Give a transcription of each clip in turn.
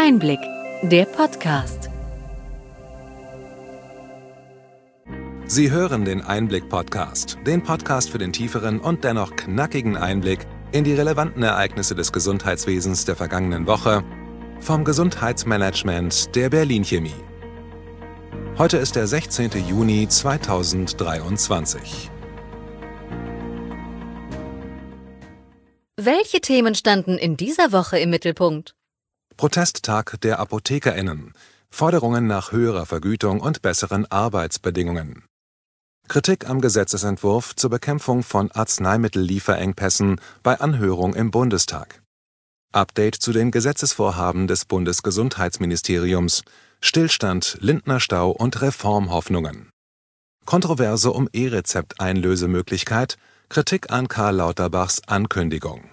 Einblick, der Podcast. Sie hören den Einblick-Podcast, den Podcast für den tieferen und dennoch knackigen Einblick in die relevanten Ereignisse des Gesundheitswesens der vergangenen Woche vom Gesundheitsmanagement der Berlin Chemie. Heute ist der 16. Juni 2023. Welche Themen standen in dieser Woche im Mittelpunkt? Protesttag der ApothekerInnen, Forderungen nach höherer Vergütung und besseren Arbeitsbedingungen. Kritik am Gesetzesentwurf zur Bekämpfung von Arzneimittellieferengpässen bei Anhörung im Bundestag. Update zu den Gesetzesvorhaben des Bundesgesundheitsministeriums, Stillstand, Lindner-Stau und Reformhoffnungen. Kontroverse um E-Rezept-Einlösemöglichkeit, Kritik an Karl Lauterbachs Ankündigung.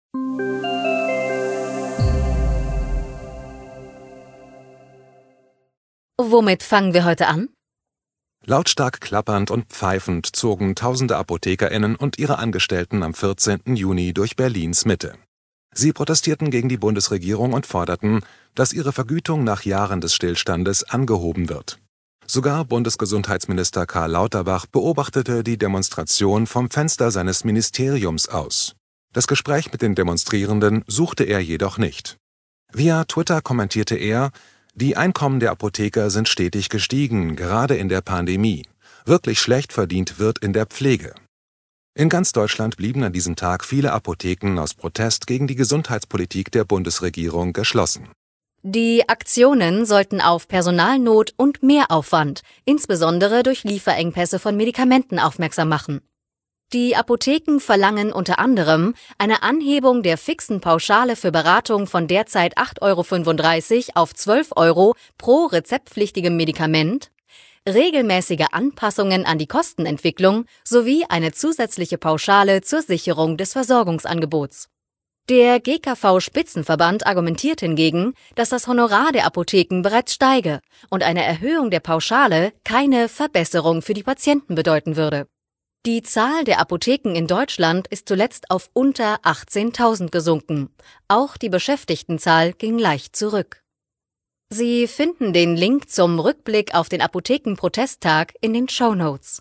Womit fangen wir heute an? Lautstark klappernd und pfeifend zogen tausende ApothekerInnen und ihre Angestellten am 14. Juni durch Berlins Mitte. Sie protestierten gegen die Bundesregierung und forderten, dass ihre Vergütung nach Jahren des Stillstandes angehoben wird. Sogar Bundesgesundheitsminister Karl Lauterbach beobachtete die Demonstration vom Fenster seines Ministeriums aus. Das Gespräch mit den Demonstrierenden suchte er jedoch nicht. Via Twitter kommentierte er: Die Einkommen der Apotheker sind stetig gestiegen, gerade in der Pandemie. Wirklich schlecht verdient wird in der Pflege. In ganz Deutschland blieben an diesem Tag viele Apotheken aus Protest gegen die Gesundheitspolitik der Bundesregierung geschlossen. Die Aktionen sollten auf Personalnot und Mehraufwand, insbesondere durch Lieferengpässe von Medikamenten, aufmerksam machen. Die Apotheken verlangen unter anderem eine Anhebung der fixen Pauschale für Beratung von derzeit 8,35 € auf 12 € pro rezeptpflichtigem Medikament, regelmäßige Anpassungen an die Kostenentwicklung sowie eine zusätzliche Pauschale zur Sicherung des Versorgungsangebots. Der GKV-Spitzenverband argumentiert hingegen, dass das Honorar der Apotheken bereits steige und eine Erhöhung der Pauschale keine Verbesserung für die Patienten bedeuten würde. Die Zahl der Apotheken in Deutschland ist zuletzt auf unter 18.000 gesunken. Auch die Beschäftigtenzahl ging leicht zurück. Sie finden den Link zum Rückblick auf den Apothekenprotesttag in den Shownotes.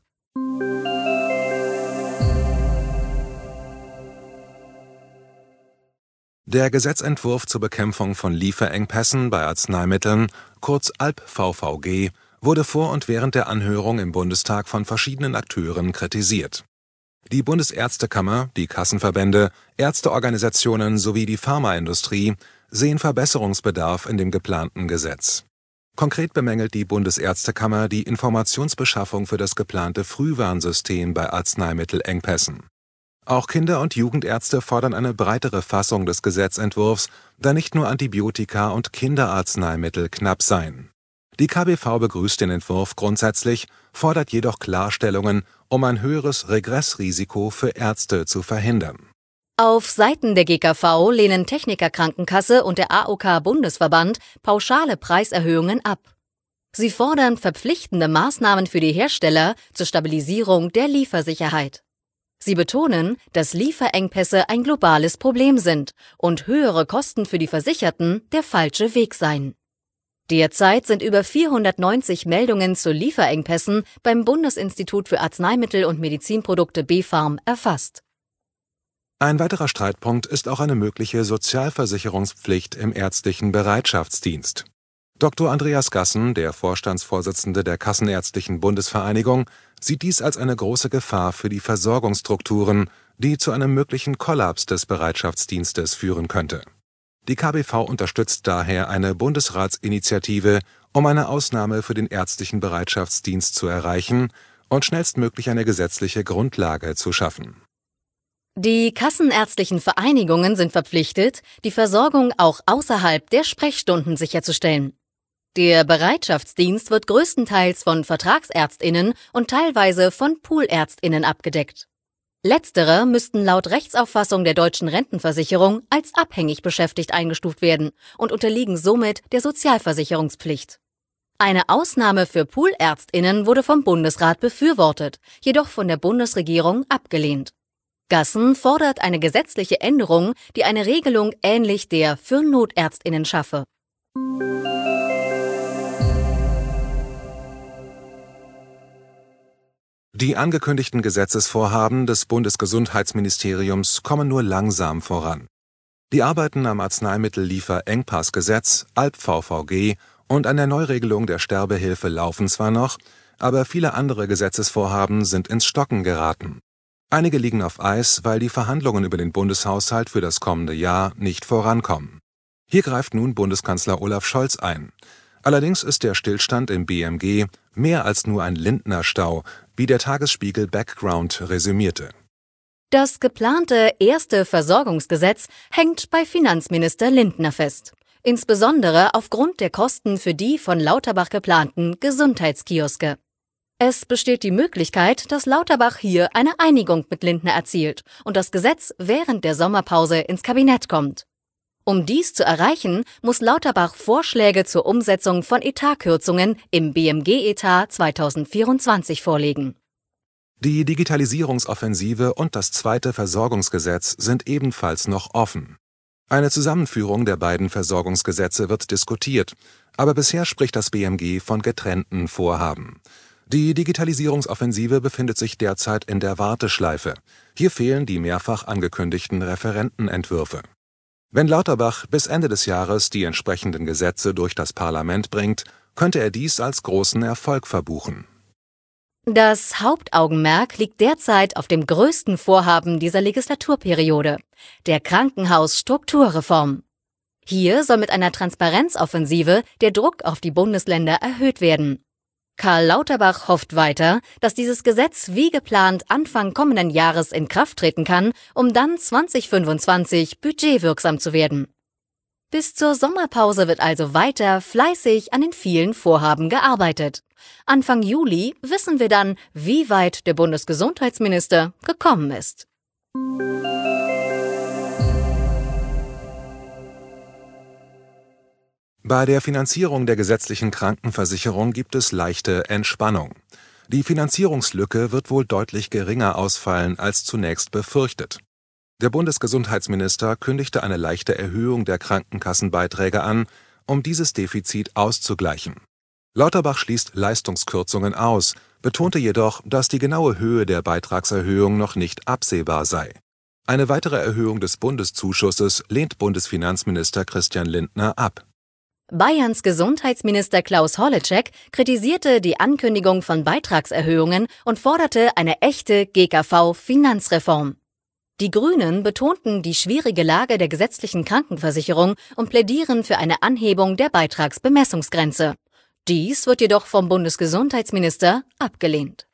Der Gesetzentwurf zur Bekämpfung von Lieferengpässen bei Arzneimitteln, kurz ALP-VVG, wurde vor und während der Anhörung im Bundestag von verschiedenen Akteuren kritisiert. Die Bundesärztekammer, die Kassenverbände, Ärzteorganisationen sowie die Pharmaindustrie sehen Verbesserungsbedarf in dem geplanten Gesetz. Konkret bemängelt die Bundesärztekammer die Informationsbeschaffung für das geplante Frühwarnsystem bei Arzneimittelengpässen. Auch Kinder- und Jugendärzte fordern eine breitere Fassung des Gesetzentwurfs, da nicht nur Antibiotika und Kinderarzneimittel knapp seien. Die KBV begrüßt den Entwurf grundsätzlich, fordert jedoch Klarstellungen, um ein höheres Regressrisiko für Ärzte zu verhindern. Auf Seiten der GKV lehnen Technikerkrankenkasse und der AOK-Bundesverband pauschale Preiserhöhungen ab. Sie fordern verpflichtende Maßnahmen für die Hersteller zur Stabilisierung der Liefersicherheit. Sie betonen, dass Lieferengpässe ein globales Problem sind und höhere Kosten für die Versicherten der falsche Weg seien. Derzeit sind über 490 Meldungen zu Lieferengpässen beim Bundesinstitut für Arzneimittel und Medizinprodukte BfArM erfasst. Ein weiterer Streitpunkt ist auch eine mögliche Sozialversicherungspflicht im ärztlichen Bereitschaftsdienst. Dr. Andreas Gassen, der Vorstandsvorsitzende der Kassenärztlichen Bundesvereinigung, sieht dies als eine große Gefahr für die Versorgungsstrukturen, die zu einem möglichen Kollaps des Bereitschaftsdienstes führen könnte. Die KBV unterstützt daher eine Bundesratsinitiative, um eine Ausnahme für den ärztlichen Bereitschaftsdienst zu erreichen und schnellstmöglich eine gesetzliche Grundlage zu schaffen. Die kassenärztlichen Vereinigungen sind verpflichtet, die Versorgung auch außerhalb der Sprechstunden sicherzustellen. Der Bereitschaftsdienst wird größtenteils von VertragsärztInnen und teilweise von PoolärztInnen abgedeckt. Letztere müssten laut Rechtsauffassung der deutschen Rentenversicherung als abhängig beschäftigt eingestuft werden und unterliegen somit der Sozialversicherungspflicht. Eine Ausnahme für PoolärztInnen wurde vom Bundesrat befürwortet, jedoch von der Bundesregierung abgelehnt. Gassen fordert eine gesetzliche Änderung, die eine Regelung ähnlich der für NotärztInnen schaffe. Die angekündigten Gesetzesvorhaben des Bundesgesundheitsministeriums kommen nur langsam voran. Die Arbeiten am Arzneimittellieferengpassgesetz, ALP-VVG und an der Neuregelung der Sterbehilfe laufen zwar noch, aber viele andere Gesetzesvorhaben sind ins Stocken geraten. Einige liegen auf Eis, weil die Verhandlungen über den Bundeshaushalt für das kommende Jahr nicht vorankommen. Hier greift nun Bundeskanzler Olaf Scholz ein. Allerdings ist der Stillstand im BMG mehr als nur ein Lindner-Stau, wie der Tagesspiegel Background resümierte. Das geplante erste Versorgungsgesetz hängt bei Finanzminister Lindner fest. Insbesondere aufgrund der Kosten für die von Lauterbach geplanten Gesundheitskioske. Es besteht die Möglichkeit, dass Lauterbach hier eine Einigung mit Lindner erzielt und das Gesetz während der Sommerpause ins Kabinett kommt. Um dies zu erreichen, muss Lauterbach Vorschläge zur Umsetzung von Etatkürzungen im BMG-Etat 2024 vorlegen. Die Digitalisierungsoffensive und das zweite Versorgungsgesetz sind ebenfalls noch offen. Eine Zusammenführung der beiden Versorgungsgesetze wird diskutiert, aber bisher spricht das BMG von getrennten Vorhaben. Die Digitalisierungsoffensive befindet sich derzeit in der Warteschleife. Hier fehlen die mehrfach angekündigten Referentenentwürfe. Wenn Lauterbach bis Ende des Jahres die entsprechenden Gesetze durch das Parlament bringt, könnte er dies als großen Erfolg verbuchen. Das Hauptaugenmerk liegt derzeit auf dem größten Vorhaben dieser Legislaturperiode, der Krankenhausstrukturreform. Hier soll mit einer Transparenzoffensive der Druck auf die Bundesländer erhöht werden. Karl Lauterbach hofft weiter, dass dieses Gesetz wie geplant Anfang kommenden Jahres in Kraft treten kann, um dann 2025 budgetwirksam zu werden. Bis zur Sommerpause wird also weiter fleißig an den vielen Vorhaben gearbeitet. Anfang Juli wissen wir dann, wie weit der Bundesgesundheitsminister gekommen ist. Bei der Finanzierung der gesetzlichen Krankenversicherung gibt es leichte Entspannung. Die Finanzierungslücke wird wohl deutlich geringer ausfallen als zunächst befürchtet. Der Bundesgesundheitsminister kündigte eine leichte Erhöhung der Krankenkassenbeiträge an, um dieses Defizit auszugleichen. Lauterbach schließt Leistungskürzungen aus, betonte jedoch, dass die genaue Höhe der Beitragserhöhung noch nicht absehbar sei. Eine weitere Erhöhung des Bundeszuschusses lehnt Bundesfinanzminister Christian Lindner ab. Bayerns Gesundheitsminister Klaus Holleczek kritisierte die Ankündigung von Beitragserhöhungen und forderte eine echte GKV-Finanzreform. Die Grünen betonten die schwierige Lage der gesetzlichen Krankenversicherung und plädieren für eine Anhebung der Beitragsbemessungsgrenze. Dies wird jedoch vom Bundesgesundheitsminister abgelehnt.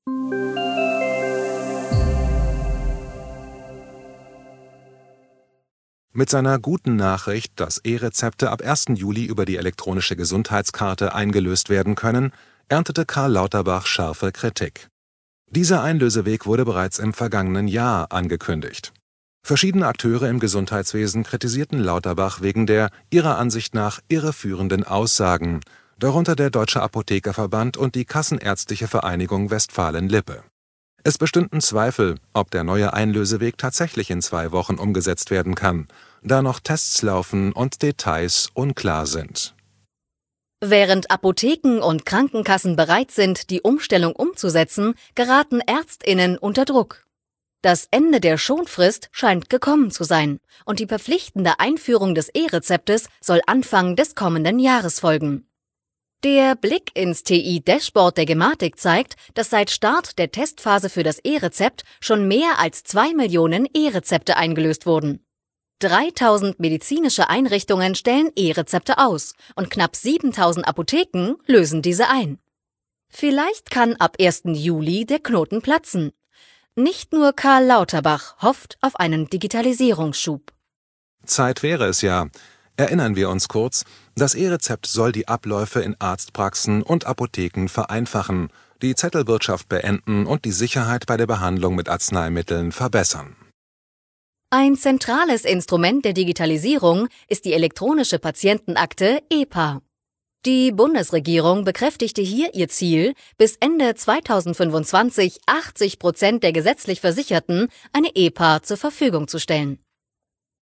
Mit seiner guten Nachricht, dass E-Rezepte ab 1. Juli über die elektronische Gesundheitskarte eingelöst werden können, erntete Karl Lauterbach scharfe Kritik. Dieser Einlöseweg wurde bereits im vergangenen Jahr angekündigt. Verschiedene Akteure im Gesundheitswesen kritisierten Lauterbach wegen der ihrer Ansicht nach irreführenden Aussagen, darunter der Deutsche Apothekerverband und die Kassenärztliche Vereinigung Westfalen-Lippe. Es bestünden Zweifel, ob der neue Einlöseweg tatsächlich in 2 Wochen umgesetzt werden kann, da noch Tests laufen und Details unklar sind. Während Apotheken und Krankenkassen bereit sind, die Umstellung umzusetzen, geraten ÄrztInnen unter Druck. Das Ende der Schonfrist scheint gekommen zu sein und die verpflichtende Einführung des E-Rezeptes soll Anfang des kommenden Jahres folgen. Der Blick ins TI-Dashboard der Gematik zeigt, dass seit Start der Testphase für das E-Rezept schon mehr als 2 Millionen E-Rezepte eingelöst wurden. 3000 medizinische Einrichtungen stellen E-Rezepte aus und knapp 7000 Apotheken lösen diese ein. Vielleicht kann ab 1. Juli der Knoten platzen. Nicht nur Karl Lauterbach hofft auf einen Digitalisierungsschub. Zeit wäre es ja. Erinnern wir uns kurz, das E-Rezept soll die Abläufe in Arztpraxen und Apotheken vereinfachen, die Zettelwirtschaft beenden und die Sicherheit bei der Behandlung mit Arzneimitteln verbessern. Ein zentrales Instrument der Digitalisierung ist die elektronische Patientenakte EPA. Die Bundesregierung bekräftigte hier ihr Ziel, bis Ende 2025 80% der gesetzlich Versicherten eine EPA zur Verfügung zu stellen.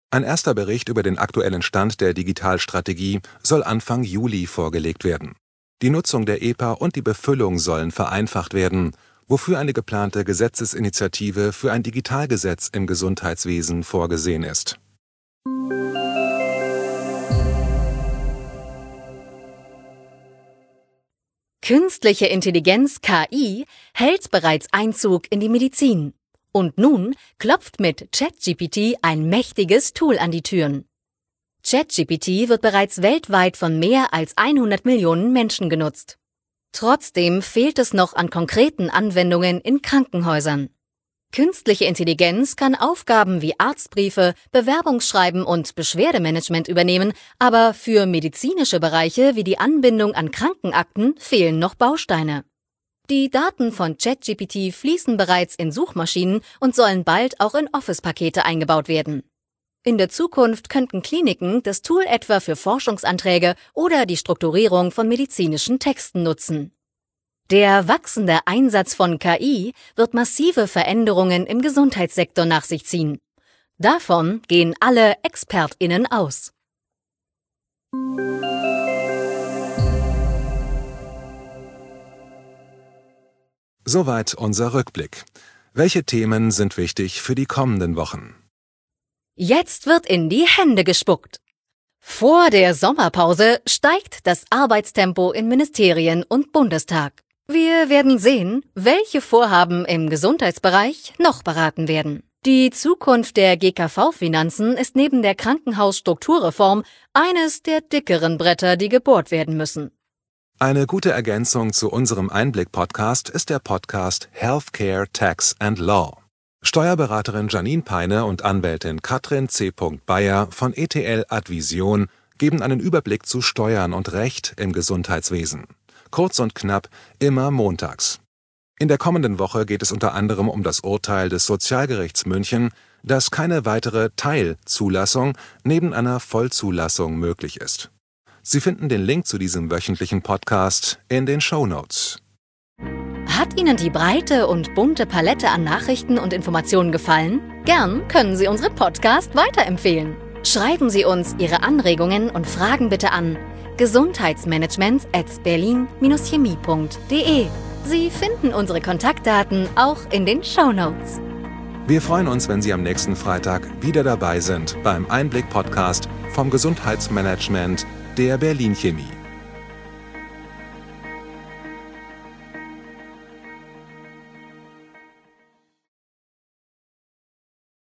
Ein erster Bericht über den aktuellen Stand der Digitalstrategie soll Anfang Juli vorgelegt werden. Die Nutzung der EPA und die Befüllung sollen vereinfacht werden, wofür eine geplante Gesetzesinitiative für ein Digitalgesetz im Gesundheitswesen vorgesehen ist. Künstliche Intelligenz (KI) hält bereits Einzug in die Medizin. Und nun klopft mit ChatGPT ein mächtiges Tool an die Türen. ChatGPT wird bereits weltweit von mehr als 100 Millionen Menschen genutzt. Trotzdem fehlt es noch an konkreten Anwendungen in Krankenhäusern. Künstliche Intelligenz kann Aufgaben wie Arztbriefe, Bewerbungsschreiben und Beschwerdemanagement übernehmen, aber für medizinische Bereiche wie die Anbindung an Krankenakten fehlen noch Bausteine. Die Daten von ChatGPT fließen bereits in Suchmaschinen und sollen bald auch in Office-Pakete eingebaut werden. In der Zukunft könnten Kliniken das Tool etwa für Forschungsanträge oder die Strukturierung von medizinischen Texten nutzen. Der wachsende Einsatz von KI wird massive Veränderungen im Gesundheitssektor nach sich ziehen. Davon gehen alle ExpertInnen aus. Soweit unser Rückblick. Welche Themen sind wichtig für die kommenden Wochen? Jetzt wird in die Hände gespuckt. Vor der Sommerpause steigt das Arbeitstempo in Ministerien und Bundestag. Wir werden sehen, welche Vorhaben im Gesundheitsbereich noch beraten werden. Die Zukunft der GKV-Finanzen ist neben der Krankenhausstrukturreform eines der dickeren Bretter, die gebohrt werden müssen. Eine gute Ergänzung zu unserem Einblick-Podcast ist der Podcast Healthcare, Tax and Law. Steuerberaterin Janine Peine und Anwältin Katrin C. Bayer von ETL Advision geben einen Überblick zu Steuern und Recht im Gesundheitswesen. Kurz und knapp, immer montags. In der kommenden Woche geht es unter anderem um das Urteil des Sozialgerichts München, dass keine weitere Teilzulassung neben einer Vollzulassung möglich ist. Sie finden den Link zu diesem wöchentlichen Podcast in den Shownotes. Hat Ihnen die breite und bunte Palette an Nachrichten und Informationen gefallen? Gern können Sie unseren Podcast weiterempfehlen. Schreiben Sie uns Ihre Anregungen und Fragen bitte an gesundheitsmanagement@berlin-chemie.de. Sie finden unsere Kontaktdaten auch in den Shownotes. Wir freuen uns, wenn Sie am nächsten Freitag wieder dabei sind beim Einblick-Podcast vom Gesundheitsmanagement der Berlin Chemie.